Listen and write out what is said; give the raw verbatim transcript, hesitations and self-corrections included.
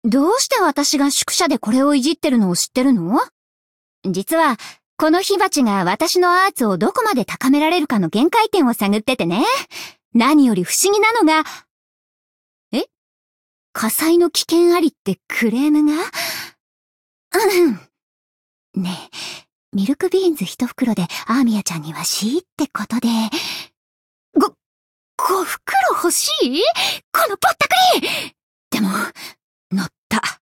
どうして私が宿舎でこれをいじってるのを知ってるの？実は、この火鉢が私のアーツをどこまで高められるかの限界点を探っててね。何より不思議なのが、え？火災の危険ありってクレームが？うん。ねえ、ミルクビーンズ一袋でアーミヤちゃんには C ってことで、ご、ご袋欲しい？このぼったくり！でも、乗った。